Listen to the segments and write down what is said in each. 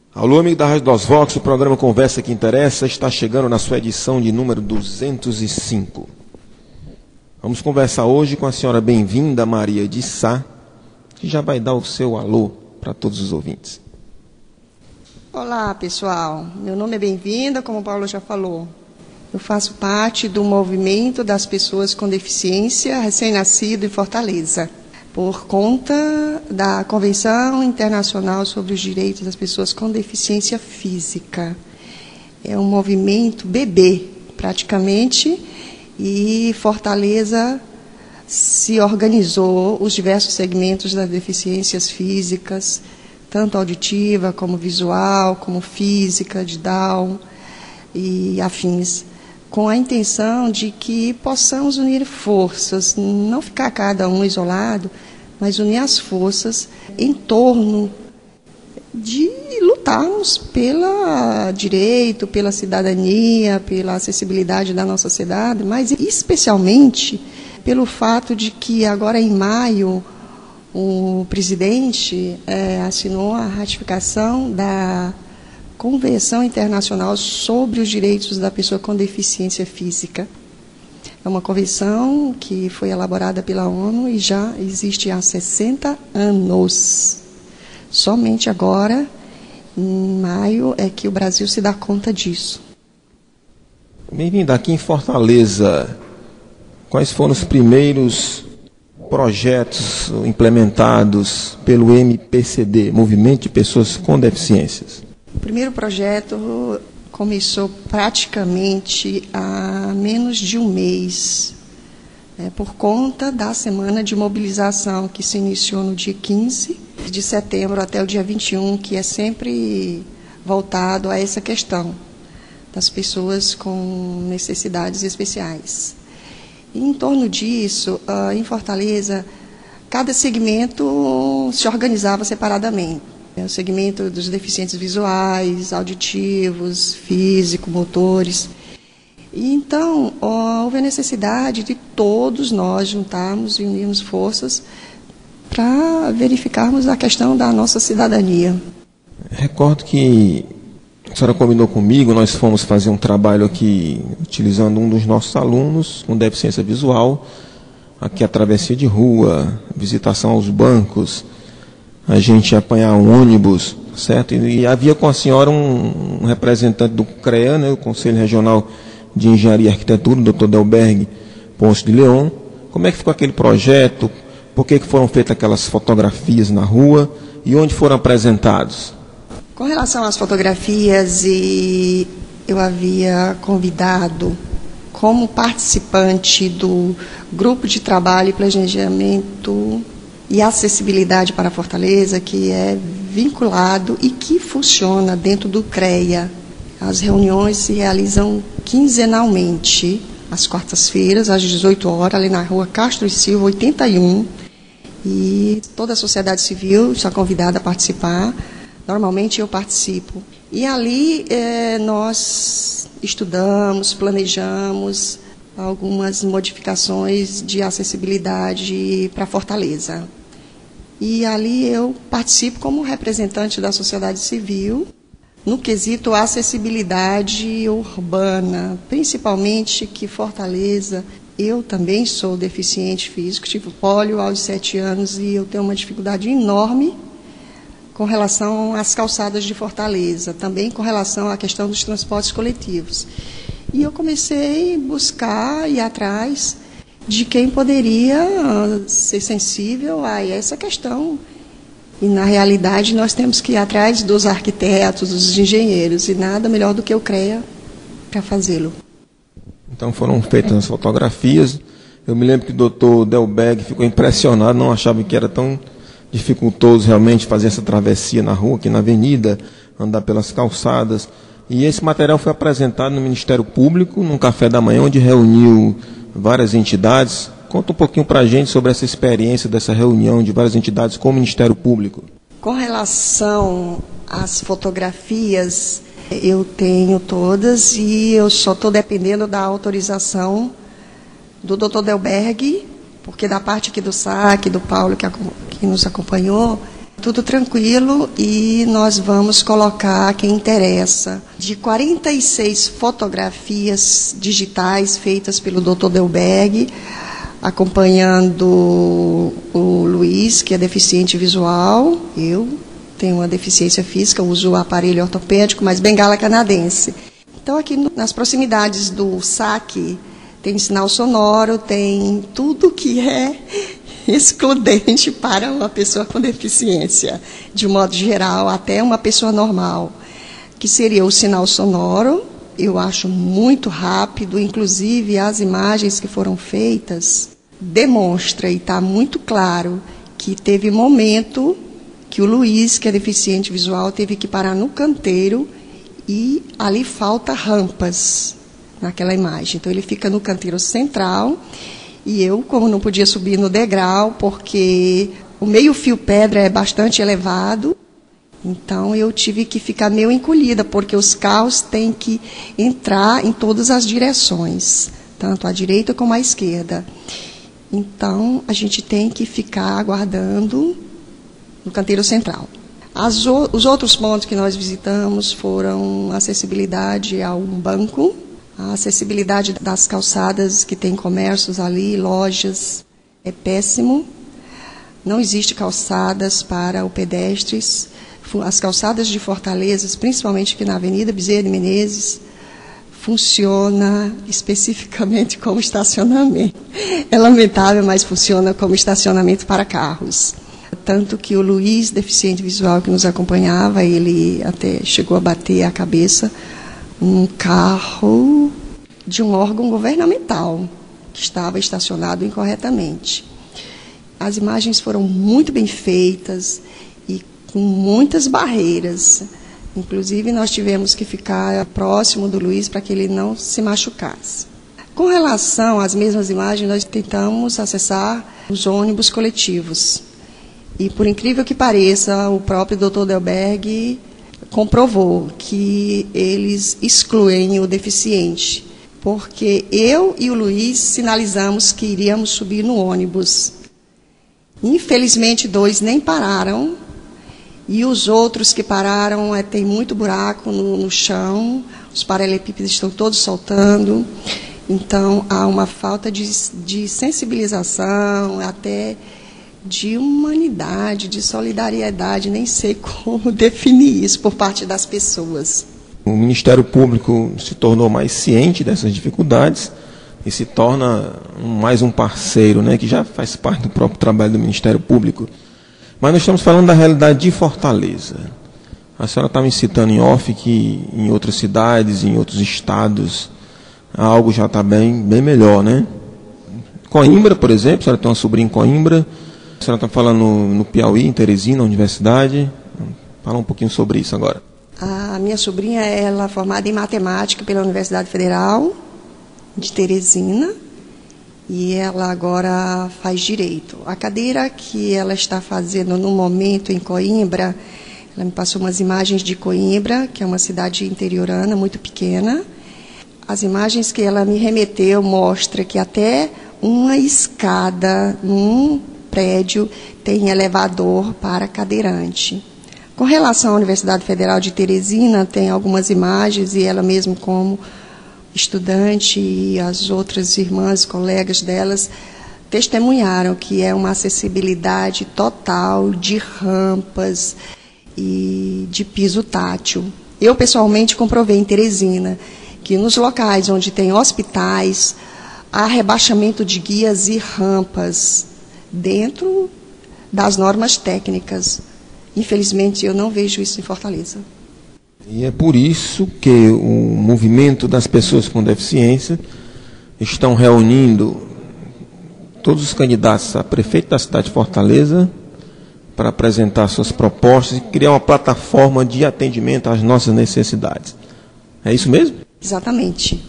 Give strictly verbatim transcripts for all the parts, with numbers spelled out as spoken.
Alô, amigo da Rádio Dos Vox, o programa Conversa que Interessa está chegando na sua edição de número duzentos e cinco. Vamos conversar hoje com a senhora bem-vinda Maria de Sá, que já vai dar o seu alô para todos os ouvintes. Olá, pessoal. Meu nome é Bem-vinda, como o Paulo já falou. Eu faço parte do movimento das pessoas com deficiência recém-nascido em Fortaleza, por conta da Convenção Internacional sobre os Direitos das Pessoas com Deficiência Física. É um movimento bebê, praticamente, e Fortaleza se organizou os diversos segmentos das deficiências físicas, tanto auditiva, como visual, como física, de Down e afins, com a intenção de que possamos unir forças, não ficar cada um isolado, mas unir as forças em torno de lutarmos pelo direito, pela cidadania, pela acessibilidade da nossa sociedade, mas especialmente pelo fato de que agora em maio o presidente é, assinou a ratificação da Convenção Internacional sobre os Direitos da Pessoa com Deficiência Física. É uma convenção que foi elaborada pela ONU e já existe há sessenta anos. Somente agora, em maio, é que o Brasil se dá conta disso. Bem-vinda. Aqui em Fortaleza, quais foram os primeiros projetos implementados pelo M P C D, Movimento de Pessoas com Deficiências? O primeiro projeto começou praticamente há menos de um mês, né, por conta da semana de mobilização que se iniciou no dia quinze de setembro até o dia vinte e um, que é sempre voltado a essa questão das pessoas com necessidades especiais. E, em torno disso, uh, em Fortaleza, cada segmento se organizava separadamente. O segmento dos deficientes visuais, auditivos, físicos, motores. E, então, houve a necessidade de todos nós juntarmos e unirmos forças para verificarmos a questão da nossa cidadania. Recordo que a senhora combinou comigo, nós fomos fazer um trabalho aqui, utilizando um dos nossos alunos com deficiência visual, aqui a travessia de rua, visitação aos bancos, a gente ia apanhar um ônibus, certo? E, e havia com a senhora um, um representante do CREA, né, o Conselho Regional de Engenharia e Arquitetura, o doutor Delberg Ponce de Leon. Como é que ficou aquele projeto? Por que, que foram feitas aquelas fotografias na rua e onde foram apresentados? Com relação às fotografias, e eu havia convidado como participante do Grupo de Trabalho e Planejamento e Acessibilidade para Fortaleza, que é vinculado e que funciona dentro do CREA. As reuniões se realizam quinzenalmente, às quartas-feiras, às dezoito horas, ali na rua Castro e Silva, oitenta e um. E toda a sociedade civil está convidada a participar. Normalmente eu participo. E ali eh, nós estudamos, planejamos algumas modificações de acessibilidade para Fortaleza. E ali eu participo como representante da sociedade civil no quesito acessibilidade urbana, principalmente que Fortaleza, eu também sou deficiente físico, tive pólio aos sete anos e eu tenho uma dificuldade enorme com relação às calçadas de Fortaleza, também com relação à questão dos transportes coletivos. E eu comecei a buscar e ir atrás de quem poderia ser sensível a essa questão. E, na realidade, nós temos que ir atrás dos arquitetos, dos engenheiros, e nada melhor do que o CREA para fazê-lo. Então foram feitas as fotografias. Eu me lembro que o doutor Delberg ficou impressionado, não achava que era tão dificultoso realmente fazer essa travessia na rua, aqui na avenida, andar pelas calçadas. E esse material foi apresentado no Ministério Público, num café da manhã, onde reuniu várias entidades. Conta um pouquinho para a gente sobre essa experiência dessa reunião de várias entidades com o Ministério Público. Com relação às fotografias, eu tenho todas e eu só estou dependendo da autorização do doutor Delberg, porque da parte aqui do S A C, do Paulo, que, que nos acompanhou, Tudo tranquilo e nós vamos colocar quem interessa. De quarenta e seis fotografias digitais feitas pelo doutor Delberg, acompanhando o Luiz, que é deficiente visual, eu tenho uma deficiência física, uso o aparelho ortopédico, mas bengala canadense. Então, aqui no, nas proximidades do S A C, tem sinal sonoro, tem tudo que é excludente para uma pessoa com deficiência, de modo geral, até uma pessoa normal, que seria o sinal sonoro. Eu acho muito rápido, inclusive as imagens que foram feitas demonstra e está muito claro que teve momento que o Luiz, que é deficiente visual, teve que parar no canteiro e ali falta rampas naquela imagem. Então ele fica no canteiro central e eu, como não podia subir no degrau, porque o meio-fio pedra é bastante elevado, então eu tive que ficar meio encolhida, porque os carros têm que entrar em todas as direções, tanto à direita como à esquerda. Então a gente tem que ficar aguardando no canteiro central. As o, os outros pontos que nós visitamos foram acessibilidade a um banco, a acessibilidade das calçadas, que tem comércios ali, lojas, é péssimo. Não existe calçadas para o pedestres. As calçadas de Fortaleza, principalmente aqui na Avenida Bezerra de Menezes, funciona especificamente como estacionamento. É lamentável, mas funciona como estacionamento para carros. Tanto que o Luiz, deficiente visual, que nos acompanhava, ele até chegou a bater a cabeça um carro de um órgão governamental que estava estacionado incorretamente. As imagens foram muito bem feitas e com muitas barreiras. Inclusive, nós tivemos que ficar próximo do Luiz para que ele não se machucasse. Com relação às mesmas imagens, nós tentamos acessar os ônibus coletivos. E, por incrível que pareça, o próprio doutor Delberg comprovou que eles excluem o deficiente, porque eu e o Luiz sinalizamos que iríamos subir no ônibus. Infelizmente, dois nem pararam, e os outros que pararam, é, tem muito buraco no, no chão, os paralelepípedos estão todos soltando, então há uma falta de, de sensibilização, até de humanidade, de solidariedade, nem sei como definir isso por parte das pessoas. O Ministério Público se tornou mais ciente dessas dificuldades e se torna um, mais um parceiro, né, que já faz parte do próprio trabalho do Ministério Público. Mas nós estamos falando da realidade de Fortaleza. A senhora está me citando em off que em outras cidades, em outros estados, algo já está bem, bem melhor, né? Coimbra, por exemplo, a senhora tem uma sobrinha em Coimbra. A senhora está falando no, no Piauí, em Teresina, na universidade. Fala um pouquinho sobre isso agora. A minha sobrinha, ela é formada em matemática pela Universidade Federal de Teresina e ela agora faz direito. A cadeira que ela está fazendo no momento em Coimbra, ela me passou umas imagens de Coimbra, que é uma cidade interiorana muito pequena. As imagens que ela me remeteu mostram que até uma escada num prédio tem elevador para cadeirante. Com relação à Universidade Federal de Teresina, tem algumas imagens, e ela mesmo como estudante e as outras irmãs, colegas delas, testemunharam que é uma acessibilidade total de rampas e de piso tátil. Eu, pessoalmente, comprovei em Teresina que nos locais onde tem hospitais, há rebaixamento de guias e rampas dentro das normas técnicas. Infelizmente, eu não vejo isso em Fortaleza. E é por isso que o movimento das pessoas com deficiência estão reunindo todos os candidatos a prefeito da cidade de Fortaleza para apresentar suas propostas e criar uma plataforma de atendimento às nossas necessidades. É isso mesmo? Exatamente.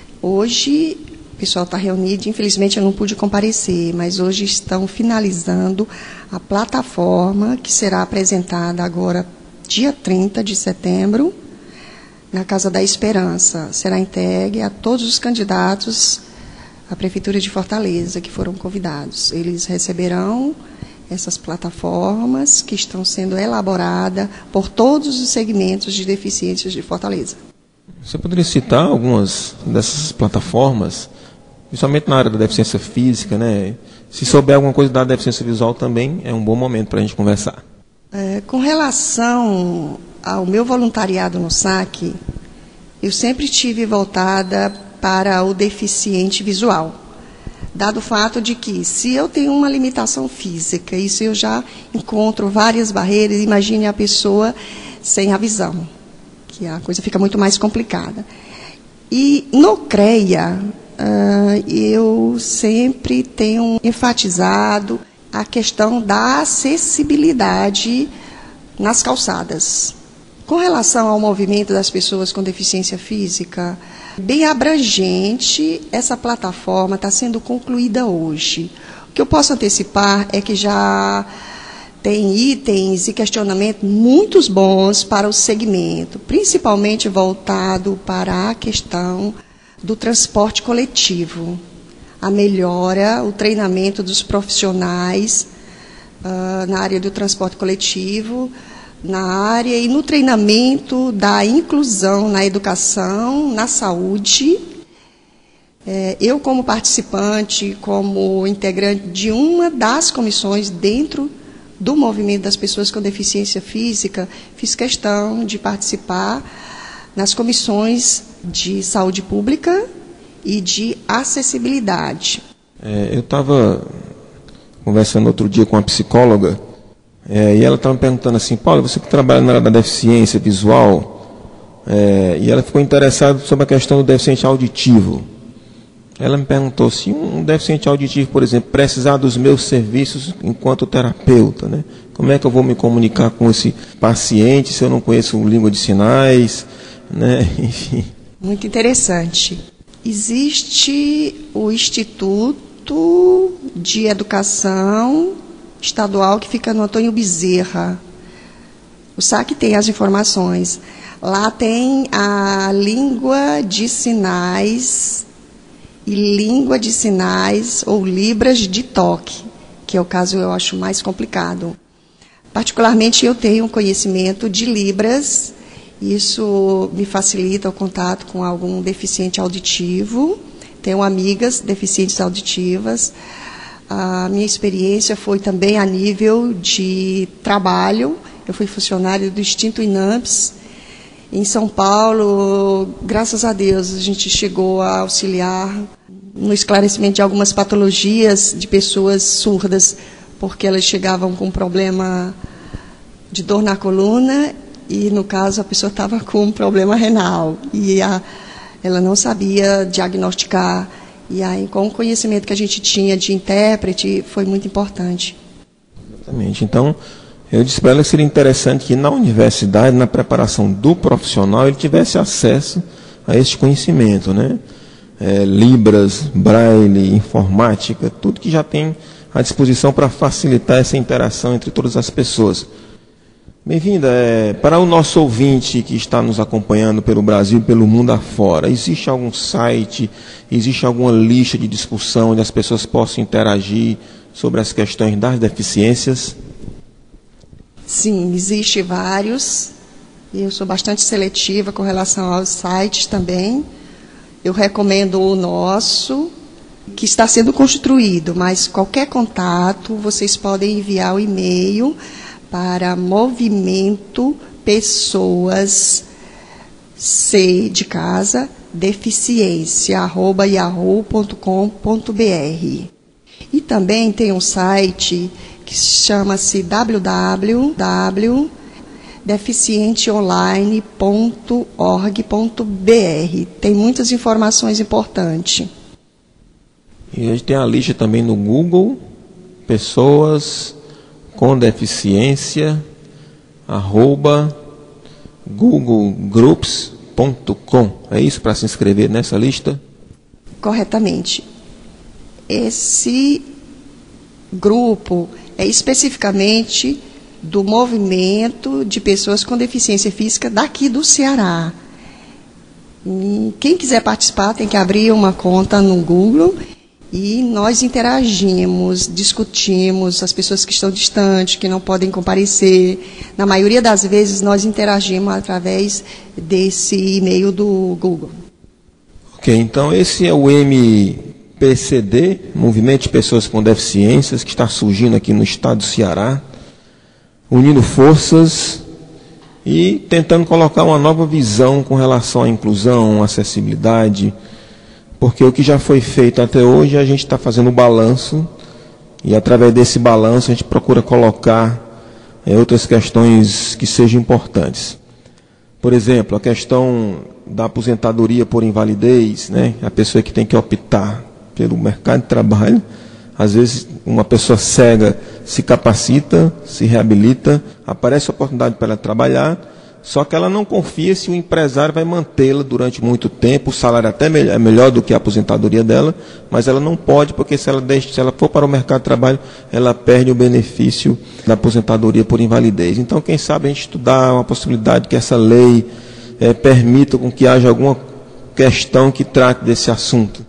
Hoje o pessoal está reunido, infelizmente eu não pude comparecer, mas hoje estão finalizando a plataforma que será apresentada agora, dia trinta de setembro, na Casa da Esperança. Será entregue a todos os candidatos à Prefeitura de Fortaleza que foram convidados. Eles receberão essas plataformas que estão sendo elaboradas por todos os segmentos de deficiências de Fortaleza. Você poderia citar algumas dessas plataformas, principalmente na área da deficiência física, né? Se souber alguma coisa da deficiência visual também, é um bom momento para a gente conversar. É, com relação ao meu voluntariado no S A C, eu sempre estive voltada para o deficiente visual, dado o fato de que, se eu tenho uma limitação física, e se eu já encontro várias barreiras, imagine a pessoa sem a visão, que a coisa fica muito mais complicada. E no CREA, uh, eu sempre tenho enfatizado a questão da acessibilidade nas calçadas. Com relação ao movimento das pessoas com deficiência física, bem abrangente, essa plataforma está sendo concluída hoje. O que eu posso antecipar é que já tem itens e questionamentos muito bons para o segmento, principalmente voltado para a questão do transporte coletivo, a melhora, o treinamento dos profissionais uh, na área do transporte coletivo, na área e no treinamento da inclusão na educação, na saúde. É, eu, como participante, como integrante de uma das comissões dentro do movimento das pessoas com deficiência física, fiz questão de participar nas comissões de saúde pública e de acessibilidade. É, eu estava conversando outro dia com uma psicóloga, é, e ela estava me perguntando assim: Paulo, você que trabalha na área da deficiência visual, é, e ela ficou interessada sobre a questão do deficiente auditivo. Ela me perguntou se um deficiente auditivo, por exemplo, precisar dos meus serviços enquanto terapeuta, né? Como é que eu vou me comunicar com esse paciente se eu não conheço língua de sinais, né? Enfim. Muito interessante. Existe o Instituto de Educação Estadual que fica no Antônio Bezerra. O S A C tem as informações. Lá tem a língua de sinais e língua de sinais ou libras de toque, que é o caso eu acho mais complicado. Particularmente eu tenho conhecimento de libras, isso me facilita o contato com algum deficiente auditivo, tenho amigas deficientes auditivas. A minha experiência foi também a nível de trabalho, eu fui funcionária do extinto INAMPS, em São Paulo. Graças a Deus, a gente chegou a auxiliar no esclarecimento de algumas patologias de pessoas surdas, porque elas chegavam com um problema de dor na coluna e, no caso, a pessoa estava com um problema renal. E a, ela não sabia diagnosticar. E aí, com o conhecimento que a gente tinha de intérprete, foi muito importante. Exatamente. Então, eu disse para ela que seria interessante que na universidade, na preparação do profissional, ele tivesse acesso a esse conhecimento, né? É, Libras, Braille, informática, tudo que já tem à disposição para facilitar essa interação entre todas as pessoas. Bem-vinda. É, para o nosso ouvinte que está nos acompanhando pelo Brasil e pelo mundo afora, existe algum site, existe alguma lista de discussão onde as pessoas possam interagir sobre as questões das deficiências? Sim, existe vários. Eu sou bastante seletiva com relação aos sites também. Eu recomendo o nosso, que está sendo construído, mas qualquer contato, vocês podem enviar o e-mail para Movimento Pessoas C de casa, deficiência, arroba yahoo ponto com ponto br. E também tem um site que chama-se w w w ponto deficiente online ponto org ponto br. Tem muitas informações importantes. E a gente tem a lista também no Google, pessoas com deficiência, arroba google groups ponto com. É isso para se inscrever nessa lista? Corretamente. Esse grupo é especificamente do movimento de pessoas com deficiência física daqui do Ceará. E quem quiser participar tem que abrir uma conta no Google E nós interagimos, discutimos, as pessoas que estão distantes, que não podem comparecer. Na maioria das vezes, nós interagimos através desse e-mail do Google. Ok, então esse é o M P C D, Movimento de Pessoas com Deficiências, que está surgindo aqui no estado do Ceará, unindo forças e tentando colocar uma nova visão com relação à inclusão, acessibilidade, porque o que já foi feito até hoje, a gente está fazendo um balanço, e através desse balanço a gente procura colocar é, outras questões que sejam importantes. Por exemplo, a questão da aposentadoria por invalidez, né? A pessoa que tem que optar pelo mercado de trabalho, às vezes uma pessoa cega se capacita, se reabilita, aparece a oportunidade para ela trabalhar, só que ela não confia se o empresário vai mantê-la durante muito tempo, o salário até é melhor do que a aposentadoria dela, mas ela não pode, porque se ela, deixa, se ela for para o mercado de trabalho, ela perde o benefício da aposentadoria por invalidez. Então, quem sabe a gente estudar uma possibilidade que essa lei é, permita com que haja alguma questão que trate desse assunto.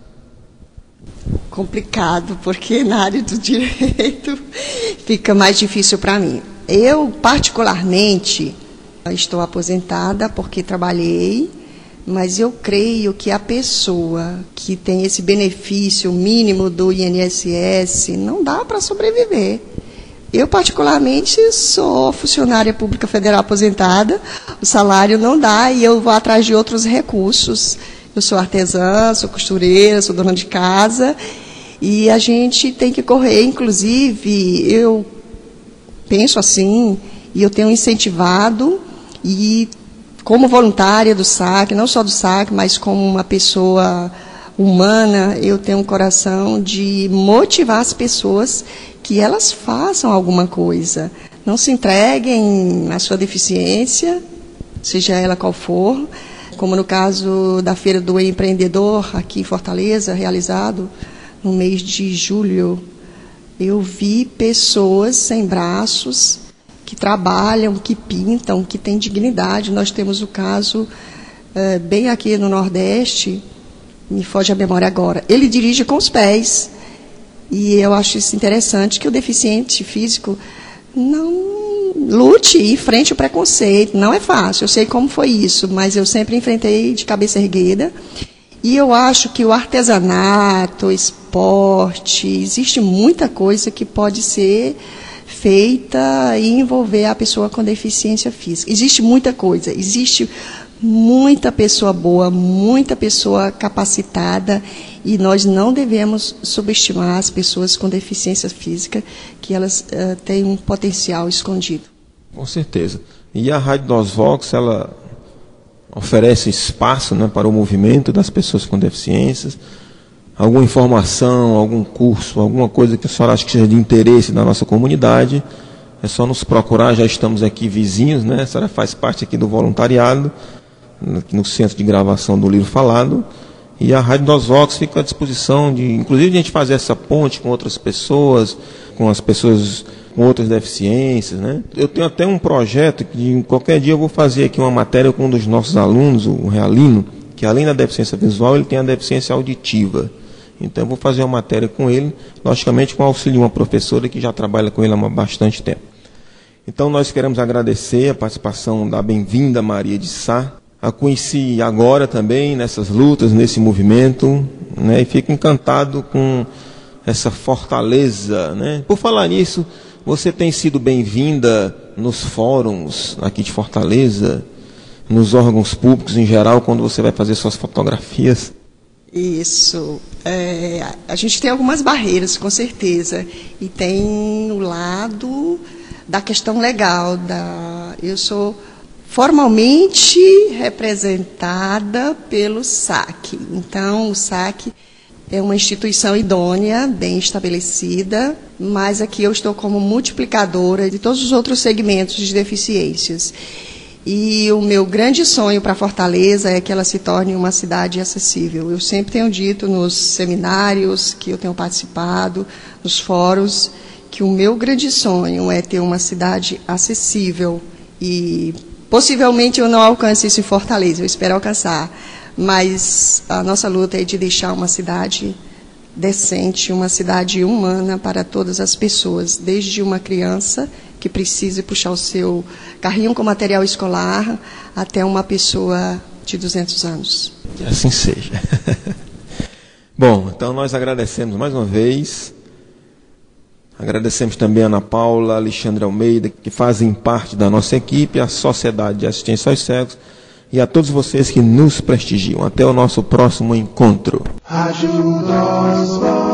Complicado, porque na área do direito fica mais difícil para mim. Eu, particularmente, estou aposentada porque trabalhei, mas eu creio que a pessoa que tem esse benefício mínimo do I N S S não dá para sobreviver. Eu, particularmente, sou funcionária pública federal aposentada, o salário não dá e eu vou atrás de outros recursos. Eu sou artesã, sou costureira, sou dona de casa e a gente tem que correr. Inclusive, eu penso assim e eu tenho incentivado. E como voluntária do S A C, não só do S A C, mas como uma pessoa humana, eu tenho um coração de motivar as pessoas que elas façam alguma coisa. Não se entreguem à sua deficiência, seja ela qual for, como no caso da Feira do Empreendedor, aqui em Fortaleza, realizado no mês de julho. Eu vi pessoas sem braços, que trabalham, que pintam, que têm dignidade. Nós temos o caso, uh, bem aqui no Nordeste, me foge a memória agora, ele dirige com os pés. E eu acho isso interessante, que o deficiente físico não lute e enfrente o preconceito. Não é fácil, eu sei como foi isso, mas eu sempre enfrentei de cabeça erguida. E eu acho que o artesanato, o esporte, existe muita coisa que pode ser feita e envolver a pessoa com deficiência física. Existe muita coisa, existe muita pessoa boa, muita pessoa capacitada e nós não devemos subestimar as pessoas com deficiência física, que elas uh, têm um potencial escondido. Com certeza. E a Rádio Nós Vox, ela oferece espaço, né, para o movimento das pessoas com deficiências. Alguma informação, algum curso, alguma coisa que a senhora acha que seja de interesse da nossa comunidade, é só nos procurar, já estamos aqui vizinhos, né? A senhora faz parte aqui do voluntariado, aqui no centro de gravação do livro falado, e a Rádio Nós Vox fica à disposição de, inclusive, de a gente fazer essa ponte com outras pessoas, com as pessoas com outras deficiências, né? Eu tenho até um projeto que qualquer dia eu vou fazer aqui uma matéria com um dos nossos alunos, o Realino, que além da deficiência visual, ele tem a deficiência auditiva. Então eu vou fazer uma matéria com ele, logicamente com o auxílio de uma professora que já trabalha com ele há bastante tempo. Então nós queremos agradecer a participação da bem-vinda Maria de Sá. A conheci agora também nessas lutas, nesse movimento, né, e fico encantado com essa fortaleza, né? Por falar nisso, você tem sido bem-vinda nos fóruns aqui de Fortaleza, nos órgãos públicos em geral, quando você vai fazer suas fotografias? Isso. É, a gente tem algumas barreiras, com certeza. E tem o lado da questão legal. Da, eu sou formalmente representada pelo S A C. Então, o S A C é uma instituição idônea, bem estabelecida, mas aqui eu estou como multiplicadora de todos os outros segmentos de deficiências. E o meu grande sonho para Fortaleza é que ela se torne uma cidade acessível. Eu sempre tenho dito nos seminários que eu tenho participado, nos fóruns, que o meu grande sonho é ter uma cidade acessível. E possivelmente eu não alcance isso em Fortaleza, eu espero alcançar. Mas a nossa luta é de deixar uma cidade decente, uma cidade humana para todas as pessoas, desde uma criança que precise puxar o seu carrinho com material escolar até uma pessoa de duzentos anos. Que assim seja. Bom, então nós agradecemos mais uma vez. Agradecemos também a Ana Paula, Alexandre Almeida, que fazem parte da nossa equipe, a Sociedade de Assistência aos Cegos, e a todos vocês que nos prestigiam. Até o nosso próximo encontro. Ajuda-nos.